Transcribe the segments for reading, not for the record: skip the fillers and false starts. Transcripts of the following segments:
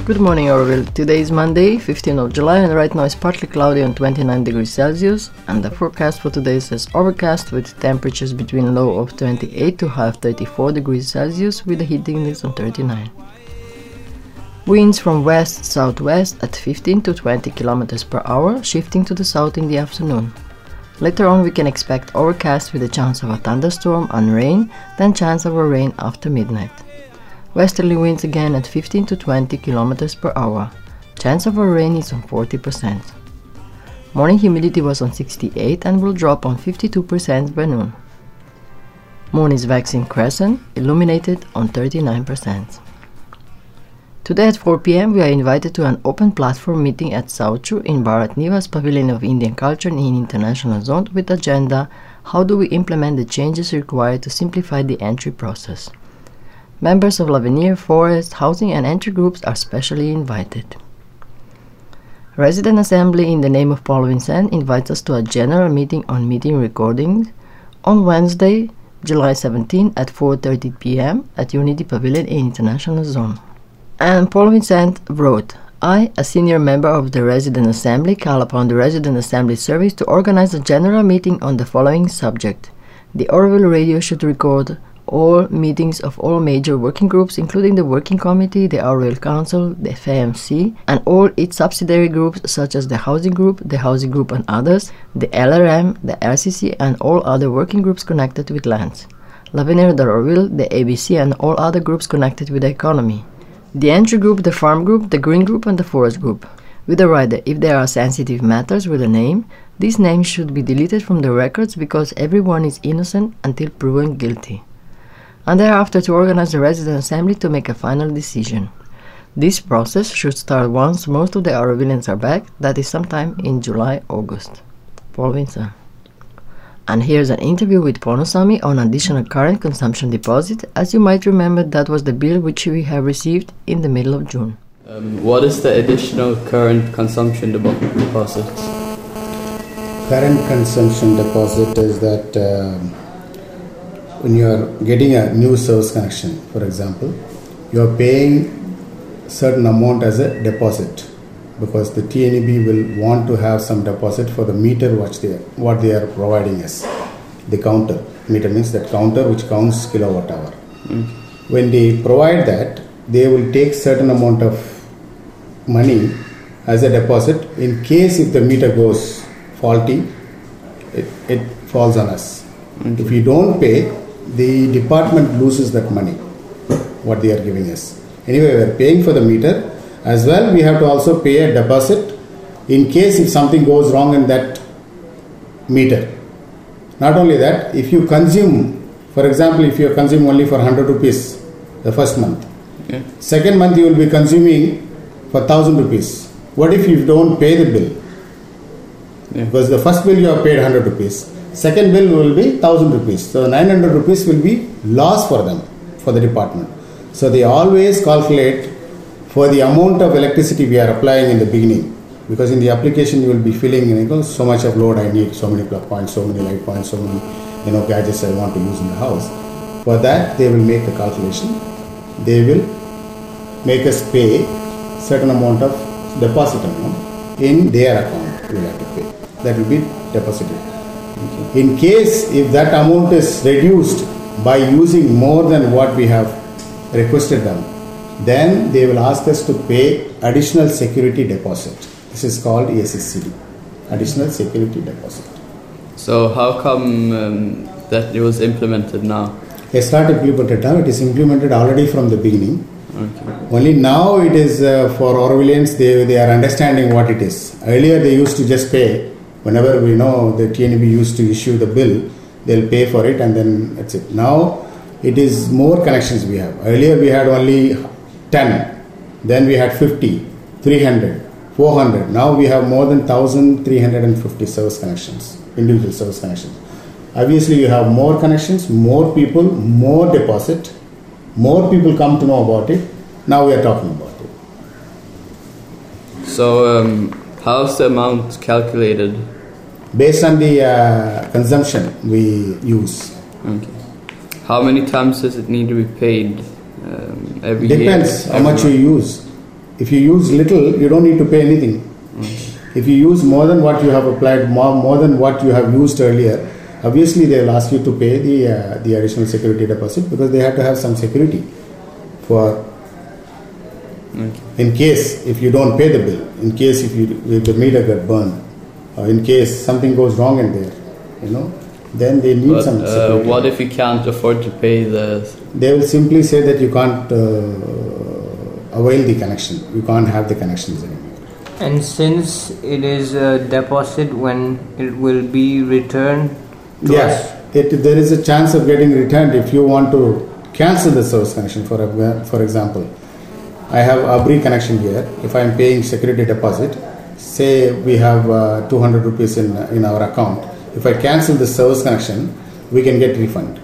Good morning, Orville. Today is Monday, 15th of July, and right now it's partly cloudy on 29 degrees Celsius, and the forecast for today says overcast with temperatures between low of 28 to high of 34 degrees Celsius with a heat index on 39. Winds from west-southwest at 15 to 20 km per hour, shifting to the south in the afternoon. Later on we can expect overcast with a chance of a thunderstorm and rain, then chance of a rain after midnight. Westerly winds again at 15 to 20 km per hour. Chance of a rain is on 40%. Morning humidity was on 68 and will drop on 52% by noon. Moon is waxing crescent, illuminated on 39%. Today at 4 p.m. we are invited to an open platform meeting at Sauchu in Bharat Niwas Pavilion of Indian Culture in International Zone with agenda How do we implement the changes required to simplify the entry process? Members of L'Avenir, Forest, Housing and Entry groups are specially invited. Resident Assembly in the name of Paul Vincent invites us to a general meeting on meeting recordings on Wednesday, July 17 at 4:30 p.m. at Unity Pavilion in International Zone. And Paul Vincent wrote, I, a senior member of the Resident Assembly, call upon the Resident Assembly Service to organize a general meeting on the following subject. The Orville Radio should record all meetings of all major working groups, including the Working Committee, the Orville Council, the FAMC, and all its subsidiary groups such as the Housing Group and others, the LRM, the RCC, and all other working groups connected with lands, L'Avenir de Orville, the ABC, and all other groups connected with the economy, the Entry Group, the Farm Group, the Green Group, and the Forest Group. With a rider, if there are sensitive matters with a name, these names should be deleted from the records because everyone is innocent until proven guilty. And thereafter to organize the Resident Assembly to make a final decision. This process should start once most of the Orvillians are back, that is sometime in July-August. Paul Vincent. And here's an interview with Ponusami on additional current consumption deposit. As you might remember, that was the bill which we have received in the middle of June. What is the additional current consumption deposit? Current consumption deposit is that when you are getting a new service connection, for example, you are paying certain amount as a deposit because the TNEB will want to have some deposit for the meter what they are providing us. The counter. Meter means that counter which counts kilowatt hour. When they provide that, they will take certain amount of money as a deposit in case if the meter goes faulty, it falls on us. If we don't pay, the department loses that money, what they are giving us. Anyway, we are paying for the meter. As well, we have to also pay a deposit in case if something goes wrong in that meter. Not only that, if you consume, for example, if you consume only for 100 rupees the first month, second month you will be consuming for 1000 rupees. What if you don't pay the bill? Because the first bill you have paid 100 rupees. Second bill will be 1000 rupees. So 900 rupees will be loss for them, for the department. So they always calculate for the amount of electricity we are applying in the beginning. Because in the application you will be filling so much of load I need, so many plug points, so many light points, so many gadgets I want to use in the house. For that they will make the calculation. They will make us pay certain amount of deposit amount in their account we will have to pay. That will be deposited. In case if that amount is reduced by using more than what we have requested them, then they will ask us to pay additional security deposit. This is called ASCD, additional security deposit. So how come that it was implemented now? It's not implemented now, it is implemented already from the beginning. Only now it is for Orvillians, they are understanding what it is. Earlier they used to just pay. Whenever we know the TNEB used to issue the bill, they'll pay for it and then that's it. Now it is more connections we have. Earlier we had only 10, then we had 50, 300, 400. Now we have more than 1350 service connections, individual service connections. Obviously you have more connections, more people, more deposit, more people come to know about it. Now we are talking about it. So how's the amount calculated? Based on the consumption we use. Okay. How many times does it need to be paid every year? Depends how much you use. If you use little, you don't need to pay anything. If you use more than what you have applied, more than what you have used earlier, obviously they will ask you to pay the additional security deposit, because they have to have some security for in case if you don't pay the bill, in case if the meter got burned, or in case something goes wrong in there, then they need some security. What if you can't afford to pay the... They will simply say that you can't avail the connection. You can't have the connections anymore. And since it is a deposit, when it will be returned to us? There is a chance of getting returned if you want to cancel the service connection. For example, I have ABRI connection here. If I am paying security deposit, say we have 200 rupees in our account. If I cancel the service connection, we can get refund.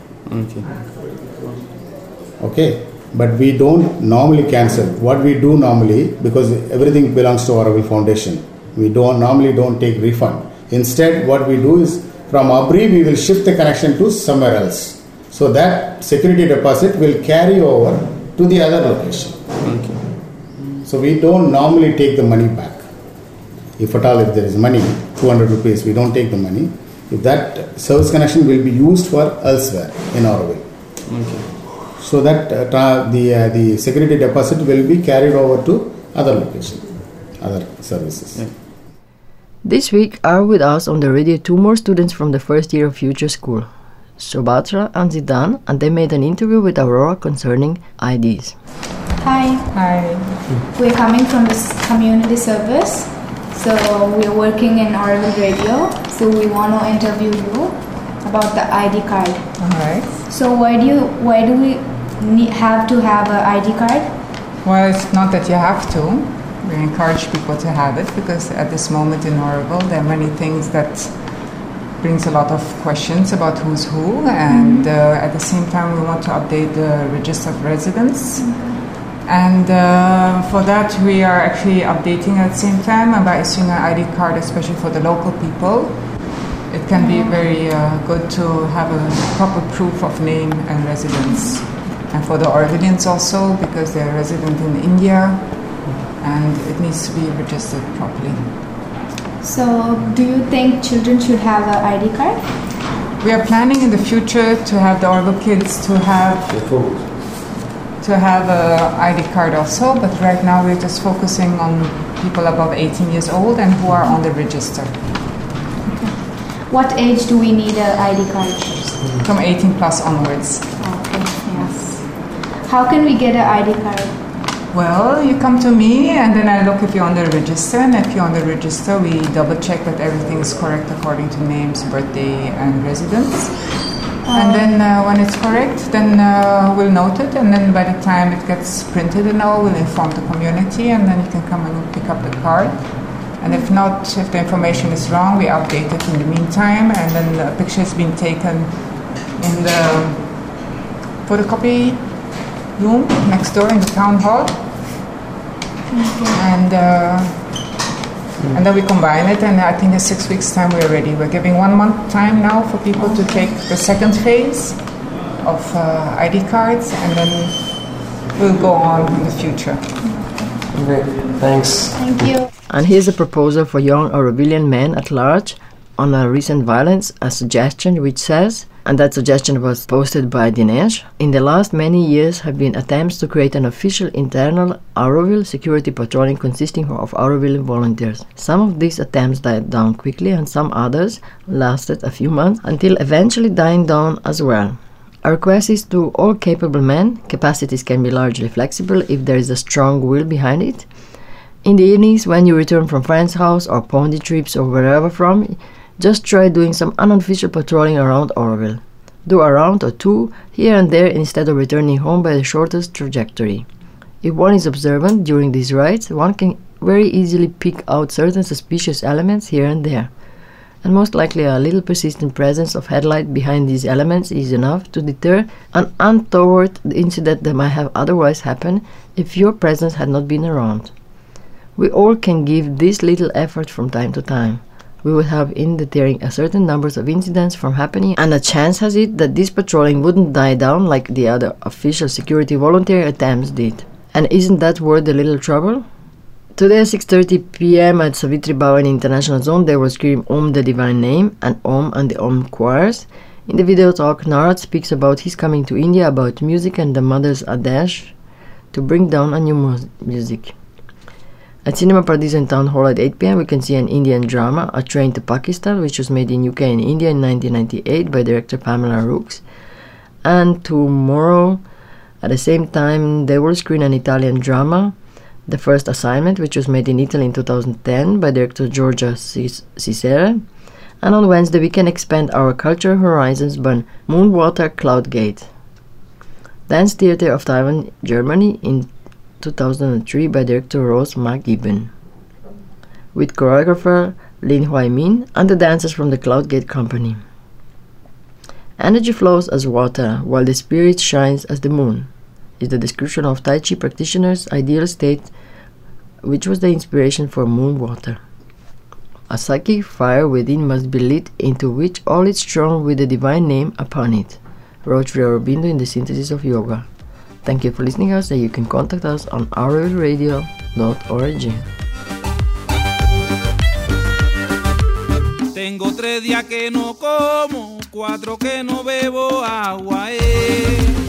Okay. But we don't normally cancel. What we do normally, because everything belongs to Auroville Foundation, we normally don't take refund. Instead, what we do is, from ABRI, we will shift the connection to somewhere else. So that security deposit will carry over to the other location. So we don't normally take the money back. If at all, if there is money, 200 rupees, we don't take the money. If that service connection will be used for elsewhere in Auroville. So that the security deposit will be carried over to other locations, other services. This week are with us on the radio two more students from the first year of Future School, Sobatra and Zidane, and they made an interview with Aurora concerning IDs. Hi. We're coming from this community service. So we're working in Auroville Radio. So we want to interview you about the ID card. Alright. So why do we have to have an ID card? Well, it's not that you have to. We encourage people to have it because at this moment in Auroville there are many things that brings a lot of questions about who's who, and at the same time we want to update the register of residents. And for that we are actually updating at the same time, and by issuing an ID card, especially for the local people, it can be very good to have a proper proof of name and residence. And for the Aurovillians also, because they're resident in India, and it needs to be registered properly. So do you think children should have an ID card? We are planning in the future to have the Auroville kids to have an ID card also, but right now we're just focusing on people above 18 years old and who are on the register. What age do we need an ID card? From 18 plus onwards. Okay, yes. How can we get an ID card? Well, you come to me and then I look if you're on the register, and if you're on the register we double check that everything is correct according to names, birthday and residence. And then when it's correct, then we'll note it, and then by the time it gets printed and all, we'll inform the community, and then you can come and pick up the card. And if not, if the information is wrong, we update it in the meantime, and then the picture has been taken in the photocopy room next door in the town hall. And then we combine it, and I think in 6 weeks' time we're ready. We're giving 1 month time now for people to take the second phase of ID cards, and then we'll go on in the future. Great, thanks. Thank you. And here's a proposal for young Aurovillian men at large on recent violence, a suggestion which says, and that suggestion was posted by Dinesh, in the last many years have been attempts to create an official internal Auroville security patrolling consisting of Aurovillian volunteers. Some of these attempts died down quickly, and some others lasted a few months until eventually dying down as well. Our request is to all capable men. Capacities can be largely flexible if there is a strong will behind it. In the evenings when you return from friend's house or pony trips or wherever from, just try doing some unofficial patrolling around Auroville. Do a round or two here and there instead of returning home by the shortest trajectory. If one is observant during these rides, one can very easily pick out certain suspicious elements here and there. And most likely a little persistent presence of headlight behind these elements is enough to deter an untoward incident that might have otherwise happened if your presence had not been around. We all can give this little effort from time to time. We would have in deterring a certain numbers of incidents from happening, and a chance has it that this patrolling wouldn't die down like the other official security volunteer attempts did. And isn't that worth a little trouble? Today at 6:30 p.m. at Savitri Bhavan International Zone, they will scream Om the Divine Name and Om and the Om choirs. In the video talk, Narad speaks about his coming to India, about music and the mother's Adesh to bring down a new music. At Cinema Paradiso in Town Hall at 8 p.m. we can see an Indian drama, A Train to Pakistan, which was made in UK and India in 1998 by director Pamela Rooks. And tomorrow at the same time they will screen an Italian drama, The First Assignment, which was made in Italy in 2010 by director Giorgia Cicere. And on Wednesday we can expand our cultural horizons by Moonwater Cloudgate, Dance Theatre of Taiwan, Germany in 2003 by director Rose McGibbon, with choreographer Lin Huai Min and the dancers from the Cloudgate Company. Energy flows as water, while the spirit shines as the moon, is the description of Tai Chi practitioners' ideal state, which was the inspiration for Moonwater. A psychic fire within must be lit, into which all is thrown with the divine name upon it, wrote Sri Aurobindo in the Synthesis of Yoga. Thank you for listening to us, and you can contact us on aurelradio.org. Tengo 3 días que no como, 4 que no bebo agua.